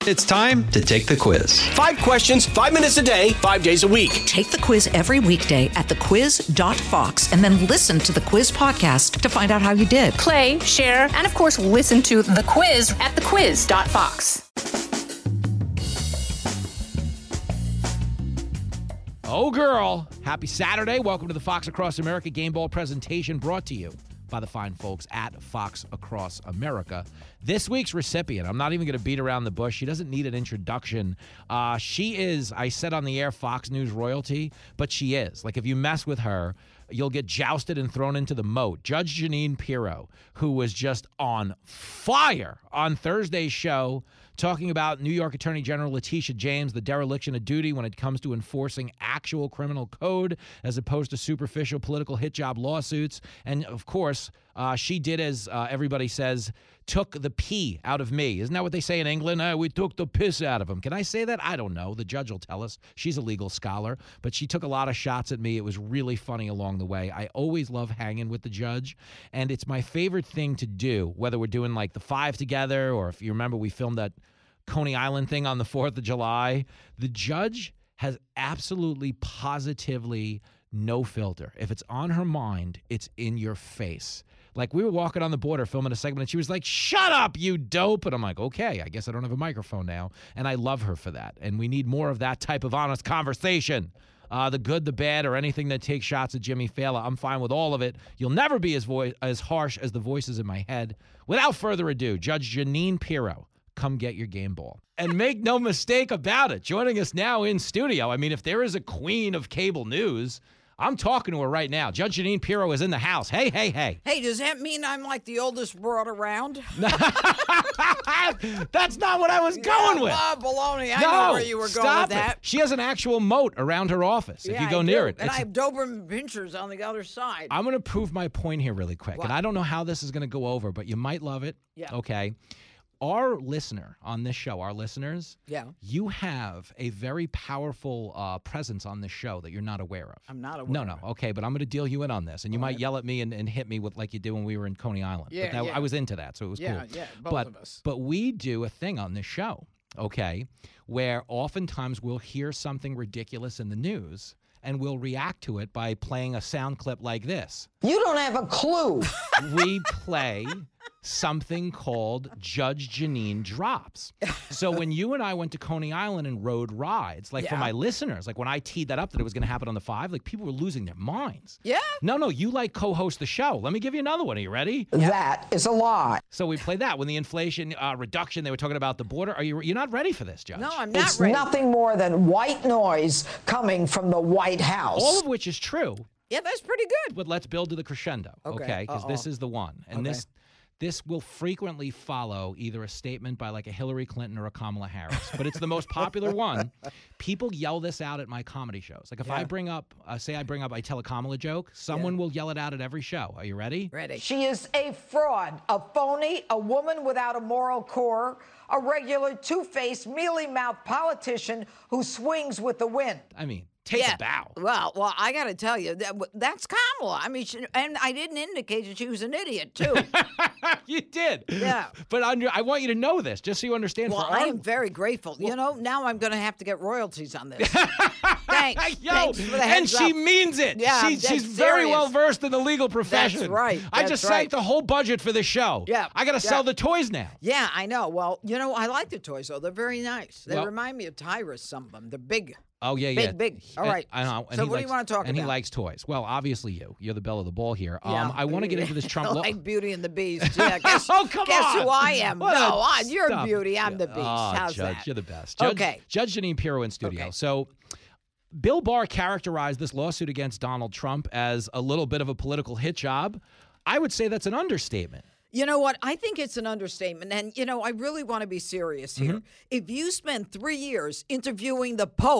It's time to take the quiz. 5 questions, 5 minutes a day, 5 days a week. Take the quiz every weekday at thequiz.fox and then listen to the quiz podcast to find out how you did. Play, share, and of course, listen to The Quiz at thequiz.fox. Oh, girl. Happy Saturday. Welcome to the Fox Across America Game Ball presentation brought to you by the fine folks at Fox Across America. This week's recipient, I'm not even going to beat around the bush. She doesn't need an introduction. She is, I said on the air, Fox News royalty, but she is. Like, if you mess with her, you'll get jousted and thrown into the moat. Judge Jeanine Pirro, who was just on fire on Thursday's show, talking about New York Attorney General Letitia James, the dereliction of duty when it comes to enforcing actual criminal code as opposed to superficial political hit job lawsuits. And, of course, she did, as everybody says, took the pee out of me. Isn't that what they say in England? We took the piss out of him. Can I say that? I don't know. The judge will tell us. She's a legal scholar. But she took a lot of shots at me. It was really funny along the way. I always love hanging with the judge. And it's my favorite thing to do, whether we're doing like the 5 together or if you remember we filmed that Coney Island thing on the 4th of July. The judge has absolutely, positively no filter. If it's on her mind, it's in your face. Like, we were walking on the border filming a segment, and she was like, "Shut up, you dope." And I'm like, okay, I guess I don't have a microphone now. And I love her for that. And we need more of that type of honest conversation. The good, the bad, or anything that takes shots at Jimmy Fallon. I'm fine with all of it. You'll never be as harsh as the voices in my head. Without further ado, Judge Jeanine Pirro, come get your game ball. And make no mistake about it, joining us now in studio. I mean, if there is a queen of cable news, I'm talking to her right now. Judge Jeanine Pirro is in the house. Hey, hey, hey. Hey, does that mean I'm like the oldest broad around? That's not what I was going with. Baloney. I know where you were going with that. She has an actual moat around her office if you go near it. And I have Doberman pinchers on the other side. I'm going to prove my point here really quick. What? And I don't know how this is going to go over, but you might love it. Yeah. Okay. Our listener on this show, our listeners, you have a very powerful presence on this show that you're not aware of. I'm not aware. No. Okay, but I'm going to deal you in on this. And you might yell at me and hit me with like you did when we were in Coney Island. Yeah, but I was into that, so it was cool. Yeah, both of us. But we do a thing on this show, okay, where oftentimes we'll hear something ridiculous in the news and we'll react to it by playing a sound clip like this. You don't have a clue. We play something called Judge Jeanine Drops. So when you and I went to Coney Island and rode rides, like for my listeners, like when I teed that up that it was going to happen on the 5, like people were losing their minds. Yeah? No, you like co-host the show. Let me give you another one. Are you ready? That is a lie. So we played that. When the inflation reduction, they were talking about the border. You're not ready for this, Judge? No, I'm not It's ready. nothing more than white noise coming from the White House. All of which is true. Yeah, that's pretty good. But let's build to the crescendo, okay? Because this is the one. And this will frequently follow either a statement by like a Hillary Clinton or a Kamala Harris. But it's the most popular one. People yell this out at my comedy shows. Like if I bring up, I tell a Kamala joke, someone will yell it out at every show. Are you ready? Ready. She is a fraud, a phony, a woman without a moral core, a regular two-faced, mealy-mouthed politician who swings with the wind. I mean, take a bow. Well, I got to tell you, that's Kamala. I mean, and I didn't indicate that she was an idiot, too. You did. Yeah. But I want you to know this, just so you understand. Well, I am very grateful. Well, now I'm going to have to get royalties on this. Thanks. Thanks for the heads up. And she means it. Yeah, she's very well versed in the legal profession. That's right. I just sank the whole budget for the show. Yeah. I got to sell the toys now. Yeah, I know. Well, I like the toys, though. They're very nice. They remind me of Tyrus, some of them. They're big. Oh, yeah. Big. All right. I know. So what do you want to talk about? And he likes toys. Well, obviously you're the belle of the ball here. Yeah. I want to get into this Trump law. Like Beauty and the Beast. Yeah. Guess, oh, come guess on. Who I am? You're Stop. Beauty. I'm the Beast. How's Judge, that? you're the best. Judge Jeanine Pirro in studio. Okay. So Bill Barr characterized this lawsuit against Donald Trump as a little bit of a political hit job. I would say that's an understatement. You know what? I think it's an understatement. And, I really want to be serious here. If you spend 3 years interviewing the Pope,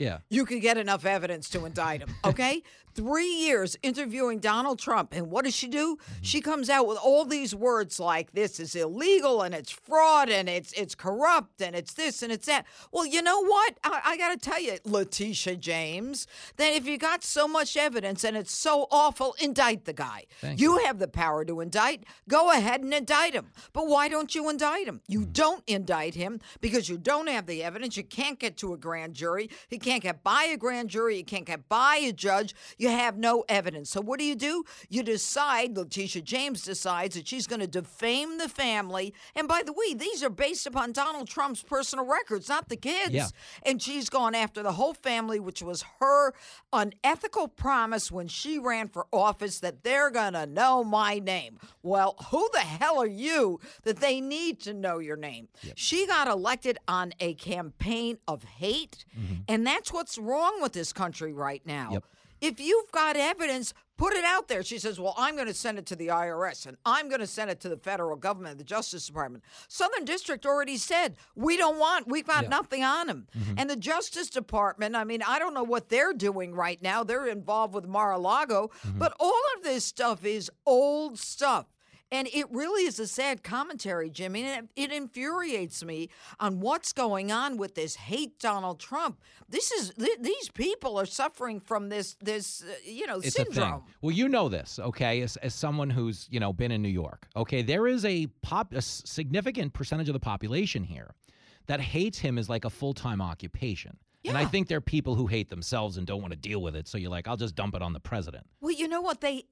you could get enough evidence to indict him, okay? 3 years interviewing Donald Trump, and what does she do? She comes out with all these words like this is illegal and it's fraud and it's corrupt and it's this and it's that. Well, you know what? I got to tell you, Letitia James, that if you got so much evidence and it's so awful, indict the guy. You have the power to indict. Go ahead and indict him. But why don't you indict him? You don't indict him because you don't have the evidence. You can't get to a grand jury. You can't get by a grand jury. You can't get by a judge. You have no evidence. So what do? You decide, Letitia James decides that she's going to defame the family. And by the way, these are based upon Donald Trump's personal records, not the kids. Yeah. And she's gone after the whole family, which was her unethical promise when she ran for office that they're going to know my name. Well, who the hell are you that they need to know your name? Yep. She got elected on a campaign of hate, and that's what's wrong with this country right now. Yep. If you've got evidence, put it out there. She says, well, I'm going to send it to the IRS, and I'm going to send it to the federal government, the Justice Department. Southern District already said, we've got nothing on him. And the Justice Department, I mean, I don't know what they're doing right now. They're involved with Mar-a-Lago, but all of this stuff is old stuff. And it really is a sad commentary, Jimmy, and it infuriates me on what's going on with this hate Donald Trump. These people are suffering from this It's syndrome. a thing. Well, you know this, okay, as someone who's, been in New York, okay, there is a significant percentage of the population here that hates him as like a full-time occupation. Yeah. And I think there are people who hate themselves and don't want to deal with it. So you're like, I'll just dump it on the president. Well, you know what? They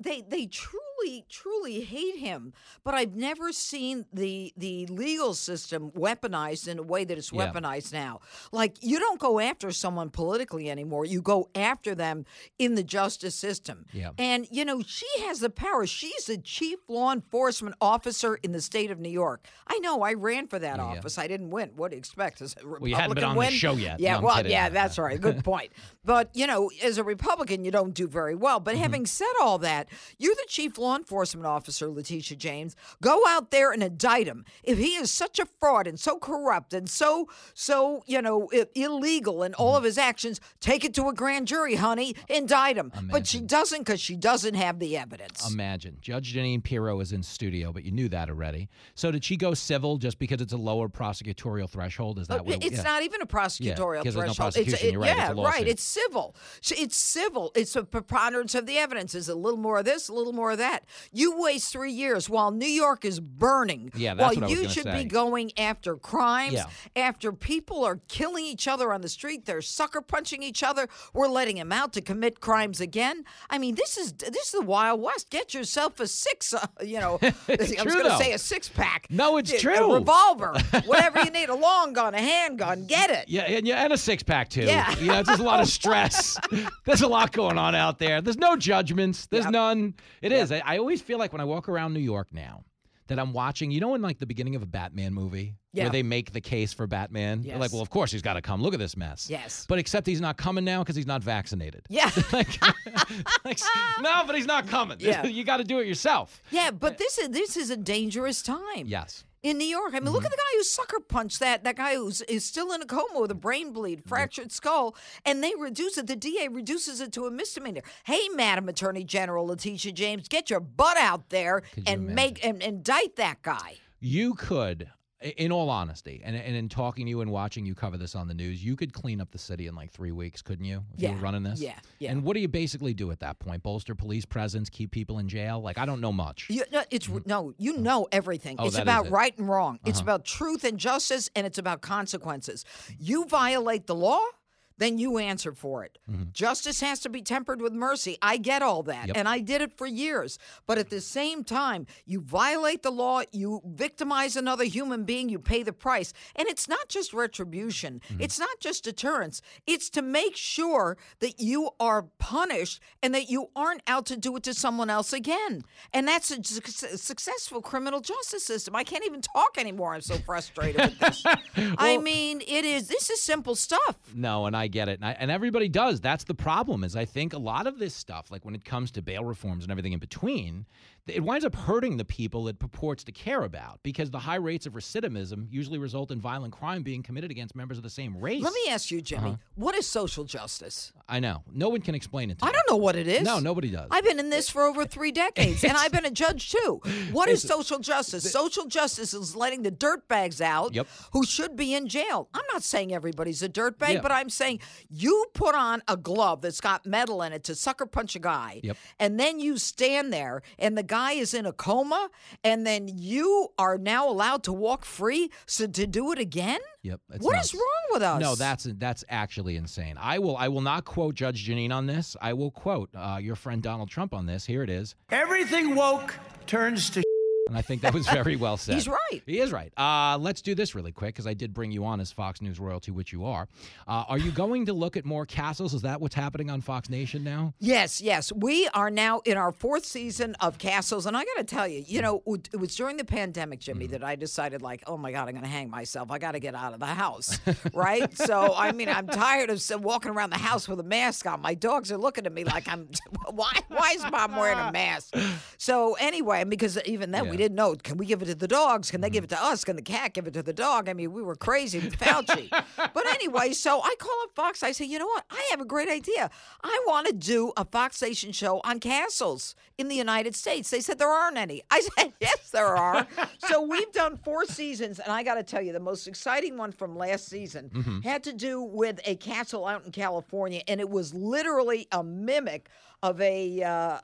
truly hate him. But I've never seen the legal system weaponized in a way that it's weaponized now. Like, you don't go after someone politically anymore. You go after them in the justice system. Yeah. And, she has the power. She's the chief law enforcement officer in the state of New York. I know. I ran for that office. I didn't win. What do you expect? As a Republican you hadn't been on the show yet. Yeah, no, yeah, that's right. Good point. But, as a Republican, you don't do very well. But having said all that, you're the chief law enforcement officer, Letitia James. Go out there and indict him. If he is such a fraud and so corrupt and so illegal in all of his actions, take it to a grand jury, honey. Indict him. Imagine. But she doesn't because she doesn't have the evidence. Imagine. Judge Jeanine Pirro is in studio, but you knew that already. So did she go civil just because it's a lower prosecutorial threshold? Is that what it's not even a prosecutorial because threshold. There's no prosecution. You're right. Yeah, it's a lawsuit. right. It's civil. It's civil. It's a preponderance of the evidence. Is a little more of this, a little more of that. You waste 3 years while New York is burning. Yeah, that's what I was you gonna should say. be going after crimes, after people are killing each other on the street. They're sucker punching each other. We're letting them out to commit crimes again. I mean, this is the Wild West. Get yourself a six. I was going to say a 6-pack. No, it's true. A revolver, whatever you need, a long gun, a handgun. Get it. Yeah, and a 6-pack too. Yeah. There's a lot of stress. There's a lot going on out there. There's no judgments. There's none. It is. I always feel like when I walk around New York now that I'm watching, in like the beginning of a Batman movie where they make the case for Batman. Yes. They're like, well, of course he's got to come. Look at this mess. Yes. But except he's not coming now because he's not vaccinated. Yeah. No, but he's not coming. Yeah. You got to do it yourself. Yeah, but this is a dangerous time. Yes. In New York. I mean, look at the guy who sucker punched that guy is still in a coma with a brain bleed, fractured skull, and they reduce it. The DA reduces it to a misdemeanor. Hey, Madam Attorney General Letitia James, get your butt out there and indict that guy. You could, in all honesty, and in talking to you and watching you cover this on the news, you could clean up the city in like 3 weeks, couldn't you? If you were running this? Yeah. And what do you basically do at that point? Bolster police presence, keep people in jail? Like, I don't know much. You know everything. Oh, it's that about is it. right and wrong. It's about truth and justice, and it's about consequences. You violate the law, then you answer for it. Justice has to be tempered with mercy. I get all that, and I did it for years. But at the same time, you violate the law, you victimize another human being, you pay the price. And it's not just retribution. It's not just deterrence. It's to make sure that you are punished and that you aren't out to do it to someone else again. And that's a successful criminal justice system. I can't even talk anymore. I'm so frustrated with this. I mean, this is simple stuff. No, and I get it. And everybody does. That's the problem is I think a lot of this stuff, like when it comes to bail reforms and everything in between, it winds up hurting the people it purports to care about, because the high rates of recidivism usually result in violent crime being committed against members of the same race. Let me ask you, Jimmy, what is social justice? I know. No one can explain it to me. I don't know what it is. No, nobody does. I've been in this for over 3 decades, and I've been a judge too. What is social justice? Social justice is letting the dirtbags out who should be in jail. I'm not saying everybody's a dirtbag, but I'm saying you put on a glove that's got metal in it to sucker punch a guy, and then you stand there, and the guy is in a coma, and then you are now allowed to walk free to do it again? Yep. What is wrong with us? No, that's actually insane. I will not quote Judge Jeanine on this. I will quote your friend Donald Trump on this. Here it is. Everything woke turns to and I think that was very well said. He's right. He is right. Let's do this really quick, because I did bring you on as Fox News royalty, which you are. Are you going to look at more Castles? Is that what's happening on Fox Nation now? Yes. We are now in our 4th season of Castles. And I got to tell you, it was during the pandemic, Jimmy, that I decided, like, oh, my God, I'm going to hang myself. I got to get out of the house, right? So, I mean, I'm tired of walking around the house with a mask on. My dogs are looking at me like why is Mom wearing a mask? So, anyway, because even then we didn't know, can we give it to the dogs? Can they give it to us? Can the cat give it to the dog? I mean, we were crazy with Fauci. But anyway, so I call up Fox. I say, you know what? I have a great idea. I want to do a Fox Station show on castles in the United States. They said there aren't any. I said, yes, there are. So we've done 4 seasons, and I got to tell you, the most exciting one from last season had to do with a castle out in California, and it was literally a mimic of a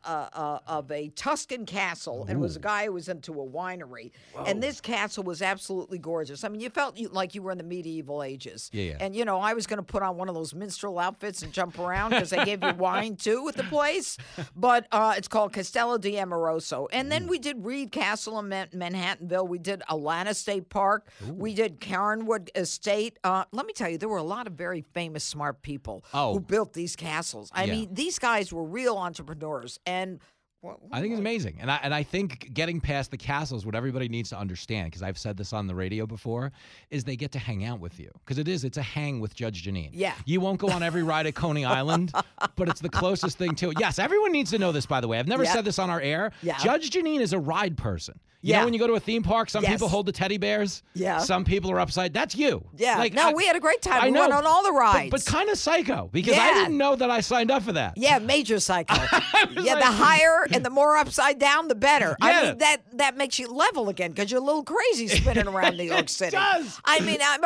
Tuscan castle, and it was a guy who was into a winery. Whoa. And this castle was absolutely gorgeous. I mean, you felt like you were in the medieval ages. Yeah. And I was going to put on one of those minstrel outfits and jump around because they gave you wine too at the place. But it's called Castello di Amoroso. And then we did Reed Castle in Manhattanville. We did Atlanta State Park. We did Caronwood Estate. Let me tell you, there were a lot of very famous, smart people who built these castles. I mean, these guys were real entrepreneurs, and I think it's amazing. And I think getting past the castles, what everybody needs to understand, because I've said this on the radio before, is they get to hang out with you. Because it's a hang with Judge Jeanine. Yeah. You won't go on every ride at Coney Island, but it's the closest thing to it. Yes, everyone needs to know this, by the way. I've never said this on our air. Yeah. Judge Jeanine is a ride person. You know when you go to a theme park, some people hold the teddy bears. Yeah. Some people are upside. That's you. Yeah. We had a great time. We went on all the rides. But kind of psycho, because I didn't know that I signed up for that. Yeah, major psycho. The higher and the more upside down, the better. Yeah. I mean, that makes you level again, because you're a little crazy spinning around New York City. It does. I mean, I'm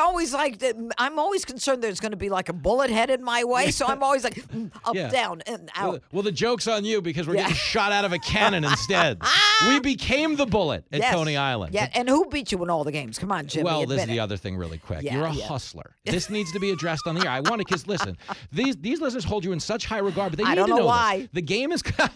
always concerned there's going to be like a bullet headed my way, so I'm always like up, down, and out. Well, the joke's on you, because we're getting shot out of a cannon instead. We became the bullet at Coney Island. Yeah, and who beat you in all the games? Come on, Jimmy. Well, this is the other thing really quick. Yeah, You're a hustler. This needs to be addressed on the air. I want to, because listen, these listeners hold you in such high regard, but they need to know this. Why. The game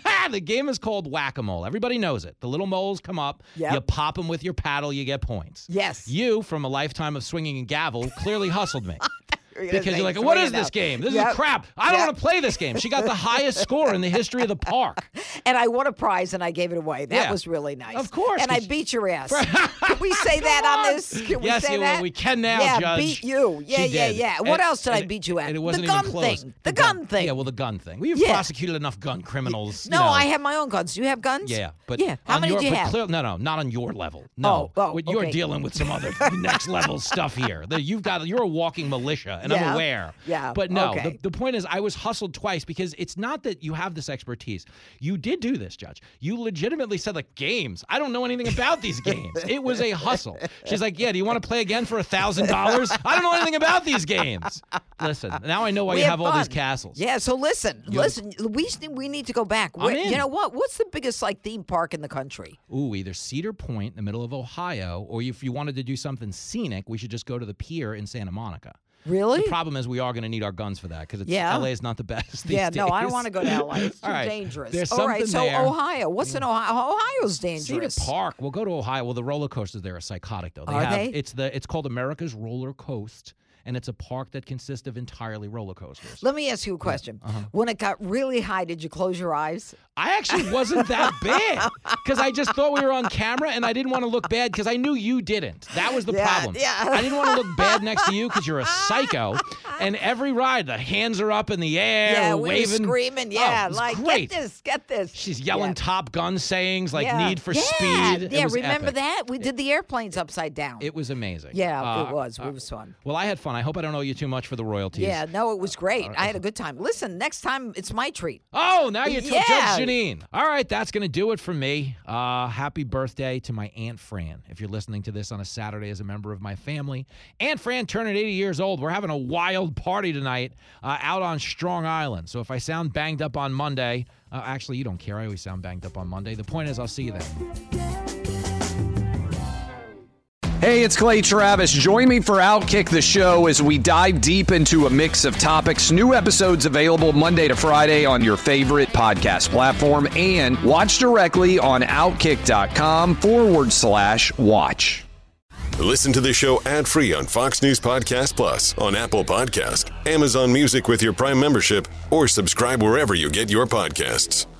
is called whack-a-mole. Everybody knows it. The little moles come up. Yep. You pop them with your paddle. You get points. Yes. You, from a lifetime of swinging a gavel, clearly hustled me. Because you're like, what is this game? This is crap. I don't want to play this game. She got the highest score in the history of the park. And I won a prize, and I gave it away. That was really nice. Of course. And I beat your ass. Can we say that on this? Can we say that? We can now, Judge. Beat you. Yeah. What else did I beat you at? And it wasn't the gun even close. thing. The gun thing. Yeah, well, the gun thing. We've prosecuted enough gun criminals. No, I have my own guns. Do you have guns? Yeah, but how many do you have? No, not on your level. No, you're okay. dealing with some other next level stuff here. You're a walking militia, and I'm aware. Yeah. But no, okay. the point is, I was hustled twice, because it's not that you have this expertise. You did do this, Judge. You legitimately said, like, games. I don't know anything about these games. It was a hustle. She's like, yeah, do you want to play again for $1,000? I don't know anything about these games. Listen, now I know why you have all these castles. Yeah, so listen, we need to go back. You know what? What's the biggest theme park in the country? Ooh, either Cedar Point in the middle of Ohio, or if you wanted to do something scenic, we should just go to the pier in Santa Monica. Really? The problem is we are going to need our guns for that, because LA is not the best these days. No, I don't want to go to LA. It's too dangerous. All right, so there. Ohio. What's in Ohio? Ohio's dangerous. Cedar Park. We'll go to Ohio. Well, the roller coasters there are psychotic, though. Are they? It's called America's Roller Coast. and it's a park that consists of entirely roller coasters. Let me ask you a question. When it got really high, did you close your eyes? I actually wasn't that bad because I just thought we were on camera and I didn't want to look bad because I knew you didn't. That was the problem. Yeah. I didn't want to look bad next to you because you're a psycho. And every ride, the hands are up in the air, we waving. were screaming. Oh, it was like, great. get this. She's yelling Top Gun sayings like Need for Speed. Speed. It was remember epic. that? We did the airplanes upside down. It was amazing. Yeah, it was. It was fun. Well, I had fun. I hope I don't owe you too much for the royalties. Yeah, no, it was great. I had a good time. Listen, next time it's my treat. Oh, now you're Judge Janine. All right, that's going to do it for me. Happy birthday to my Aunt Fran. If you're listening to this on a Saturday as a member of my family, Aunt Fran turning 80 years old. We're having a wild party tonight out on Strong Island. So if I sound banged up on Monday, actually, you don't care. I always sound banged up on Monday. The point is I'll see you then. Hey, it's Clay Travis. Join me for Outkick the Show as we dive deep into a mix of topics. New episodes available Monday to Friday on your favorite podcast platform and watch directly on Outkick.com/watch. Listen to the show ad-free on Fox News Podcast Plus, on Apple Podcast, Amazon Music with your Prime membership, or subscribe wherever you get your podcasts.